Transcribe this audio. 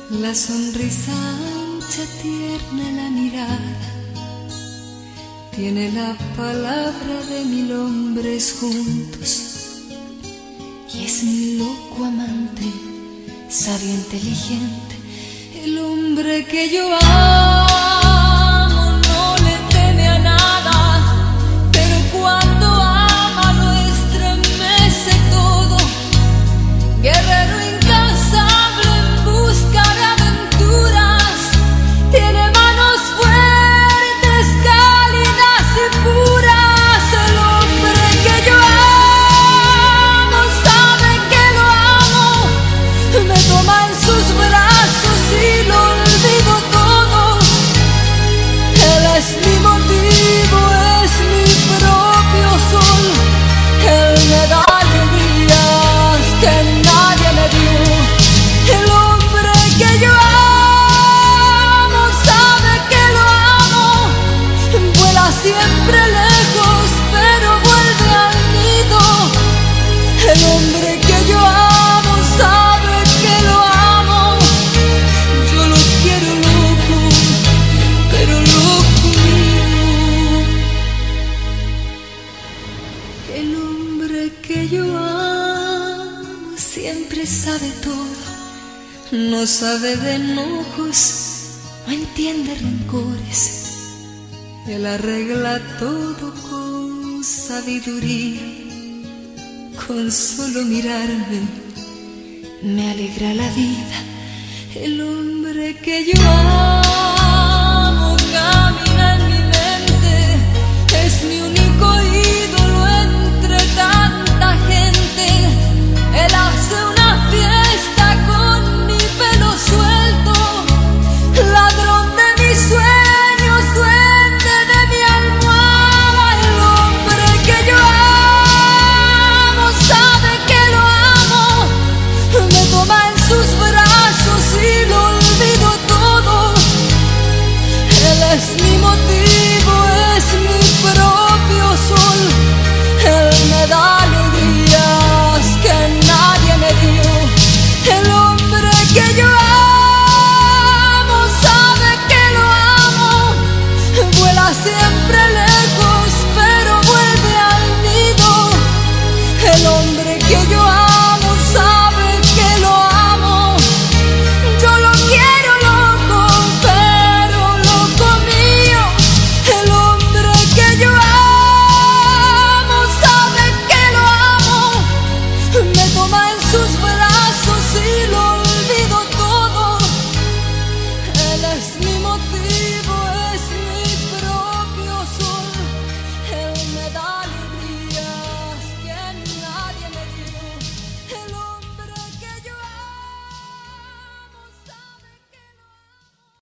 La sonrisa ancha, tierna la mirada, tiene la palabra de 1000 hombres juntos. Y es mi loco amante, sabio, inteligente, el hombre que yo amo. No le teme a nada, pero cuando ama lo estremece todo. Guerrero incansable en busca de aventuras, tiene manos fuertes, cálidas y puras. El hombre que yo amo sabe que lo amo, me toma en sus brazos y lo olvido todo. Él es mi motivo, es mi propio sol. Él me da alegrías que nadie me dio. El hombre que yo amo sabe que lo amo, vuela siempre lejos pero vuelve al nido. El hombre que yo amo sabe que lo amo, yo lo quiero loco, pero loco mío. El hombre que yo amo siempre sabe todo, no sabe de enojos, no entiende rencores. Él arregla todo con sabiduría, con solo mirarme me alegra la vida. El hombre que yo amo